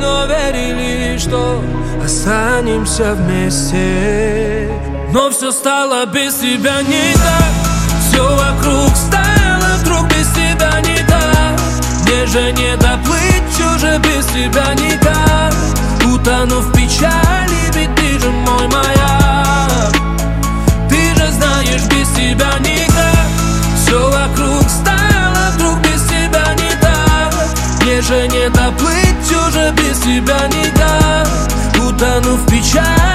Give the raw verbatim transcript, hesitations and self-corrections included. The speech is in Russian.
но верили, что останемся вместе. Но все стало без тебя не так, все вокруг стало вдруг без тебя не так. Мне же не доплыть уже без тебя никак. Утону в печали, ведь ты же мой маяк. Ты же знаешь, без тебя никак. Все вокруг стало вдруг без тебя не так. Мне же не доплыть уже без тебя никак. Утону в печали.